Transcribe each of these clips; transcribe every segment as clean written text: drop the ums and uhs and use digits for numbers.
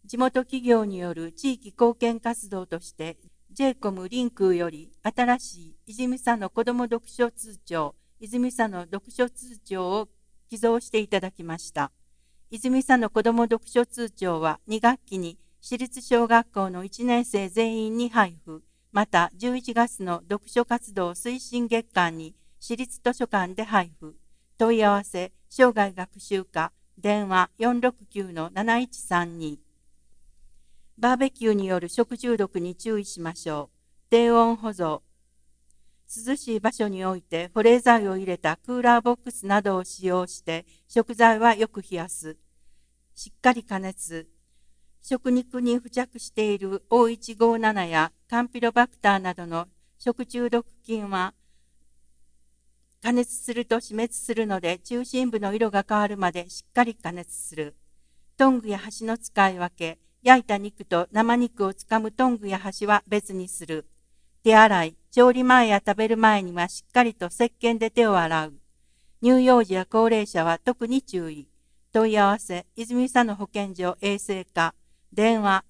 地元企業による地域貢献活動として、JCOM リンクより新しい泉佐野子ども読書通帳、泉佐野読書通帳を寄贈していただきました。泉佐野子ども読書通帳は2学期に私立小学校の1年生全員に配布、また11月の読書活動推進月間に私立図書館で配布。問い合わせ、生涯学習課、電話 469-7132。バーベキューによる食中毒に注意しましょう。低温保存。涼しい場所において保冷剤を入れたクーラーボックスなどを使用して食材はよく冷やす。しっかり加熱。食肉に付着している O157 やカンピロバクターなどの食中毒菌は加熱すると死滅するので中心部の色が変わるまでしっかり加熱する。トングや箸の使い分け。焼いた肉と生肉をつかむトングや箸は別にする。手洗い、調理前や食べる前にはしっかりと石鹸で手を洗う。乳幼児や高齢者は特に注意。問い合わせ、泉佐野保健所衛生課、電話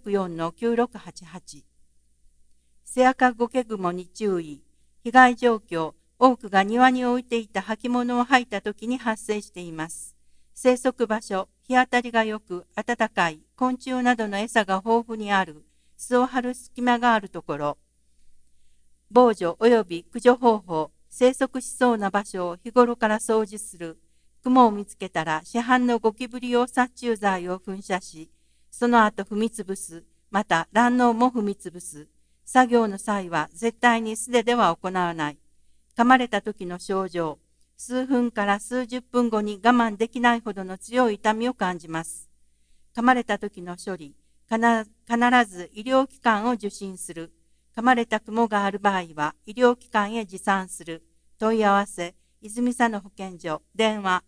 464-9688。セアカゴケグモに注意。被害状況、多くが庭に置いていた履物を履いた時に発生しています。生息場所、日当たりが良く、暖かい、昆虫などの餌が豊富にある、巣を張る隙間があるところ、防除及び駆除方法、生息しそうな場所を日頃から掃除する、雲を見つけたら市販のゴキブリ用殺虫剤を噴射し、その後踏みつぶす、また卵嚢も踏みつぶす。作業の際は絶対に素手では行わない。噛まれた時の症状、数分から数十分後に我慢できないほどの強い痛みを感じます。噛まれた時の処理、必ず医療機関を受診する。噛まれた雲がある場合は医療機関へ持参する。問い合わせ、泉佐野保健所、電話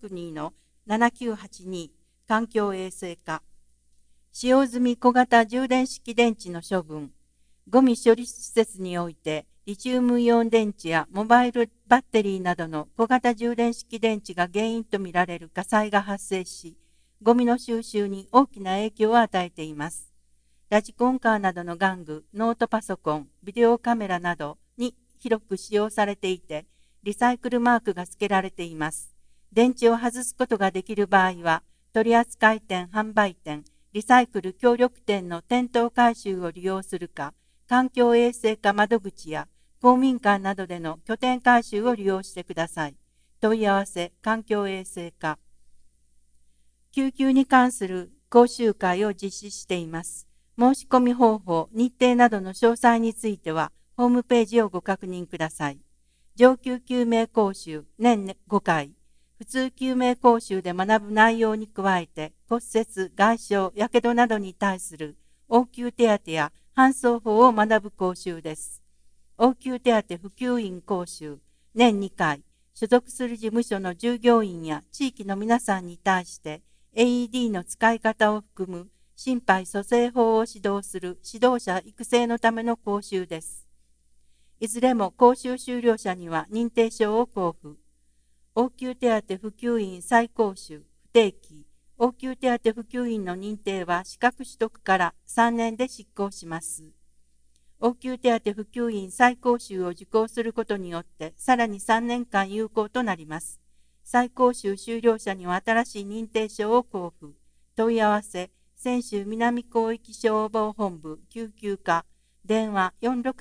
462-7982、環境衛生課。使用済み小型充電式電池の処分。ゴミ処理施設において、リチウムイオン電池やモバイルバッテリーなどの小型充電式電池が原因とみられる火災が発生し、ゴミの収集に大きな影響を与えています。ラジコンカーなどの玩具、ノートパソコン、ビデオカメラなどに広く使用されていて、リサイクルマークが付けられています。電池を外すことができる場合は、取扱店、販売店、リサイクル協力店の店頭回収を利用するか、環境衛生課窓口や公民館などでの拠点回収を利用してください。問い合わせ、環境衛生課。救急に関する講習会を実施しています。申し込み方法、日程などの詳細については、ホームページをご確認ください。上級救命講習、年5回。普通救命講習で学ぶ内容に加えて、骨折、外傷、やけどなどに対する応急手当や搬送法を学ぶ講習です。応急手当普及員講習、年2回。所属する事務所の従業員や地域の皆さんに対して、AED の使い方を含む心肺蘇生法を指導する指導者育成のための講習です。いずれも講習修了者には認定証を交付。応急手当普及員再講習、不定期。応急手当普及員の認定は資格取得から3年で失効します。応急手当普及員再講習を受講することによって、さらに3年間有効となります。再講習終了者には新しい認定証を交付。問い合わせ、泉州南広域消防本部救急課、電話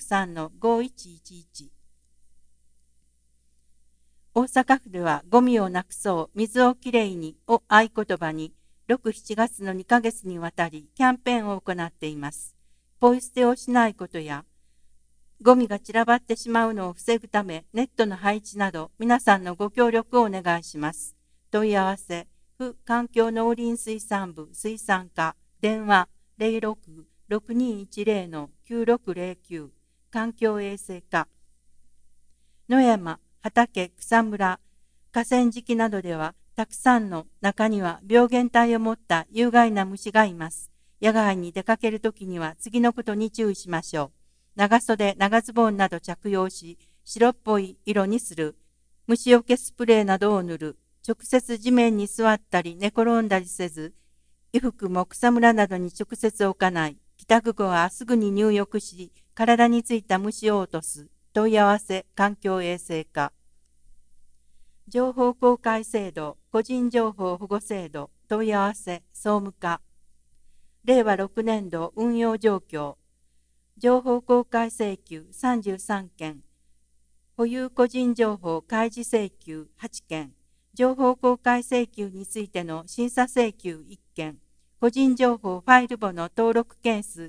463-5111。大阪府ではゴミをなくそう、水をきれいにを合言葉に、6、7月の2ヶ月にわたりキャンペーンを行っています。ポイ捨てをしないことや、ゴミが散らばってしまうのを防ぐため、ネットの配置など、皆さんのご協力をお願いします。問い合わせ、府環境農林水産部水産課、電話 06-6210-9609、環境衛生課。野山、畑、草むら、河川敷などでは、たくさんの中には病原体を持った有害な虫がいます。野外に出かけるときには次のことに注意しましょう。長袖、長ズボンなど着用し、白っぽい色にする。虫除けスプレーなどを塗る。直接地面に座ったり寝転んだりせず、 衣服も草むらなどに直接置かない。帰宅後はすぐに入浴し、体についた虫を落とす。問い合わせ、環境衛生課。情報公開制度、個人情報保護制度、問い合わせ、総務課。令和6年度運用状況。情報公開請求33件。保有個人情報開示請求8件。情報公開請求についての審査請求1件。個人情報ファイル簿の登録件数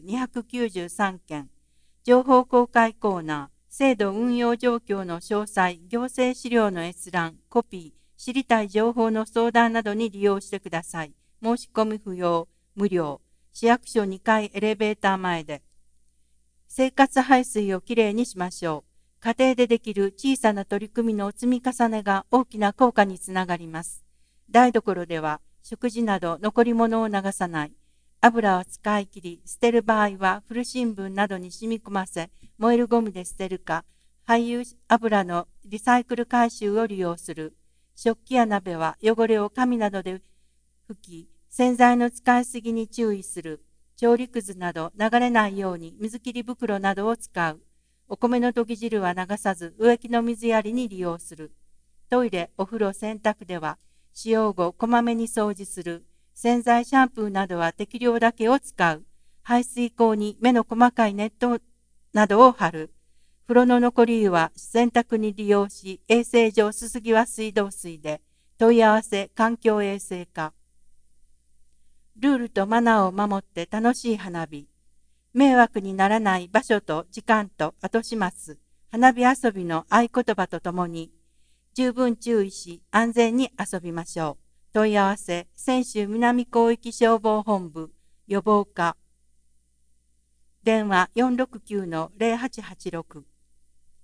293件。情報公開コーナー。制度運用状況の詳細、行政資料の閲覧、コピー、知りたい情報の相談などに利用してください。申し込み不要、無料。市役所2階エレベーター前で。生活排水をきれいにしましょう。家庭でできる小さな取り組みの積み重ねが大きな効果につながります。台所では食事など残り物を流さない。油を使い切り、捨てる場合は古新聞などに染み込ませ、燃えるゴミで捨てるか、廃油油のリサイクル回収を利用する。食器や鍋は汚れを紙などで拭き、洗剤の使いすぎに注意する。調理くずなど流れないように水切り袋などを使う。お米の溶き汁は流さず植木の水やりに利用する。トイレ、お風呂、洗濯では使用後こまめに掃除する。洗剤、シャンプーなどは適量だけを使う。排水口に目の細かいネットなどを貼る。風呂の残り湯は洗濯に利用し、衛生上すすぎは水道水で。問い合わせ、環境衛生課。ルールとマナーを守って楽しい花火。迷惑にならない場所と時間と後始末。花火遊びの合言葉とともに、十分注意し安全に遊びましょう。問い合わせ、泉州南広域消防本部、予防課。電話469-0886。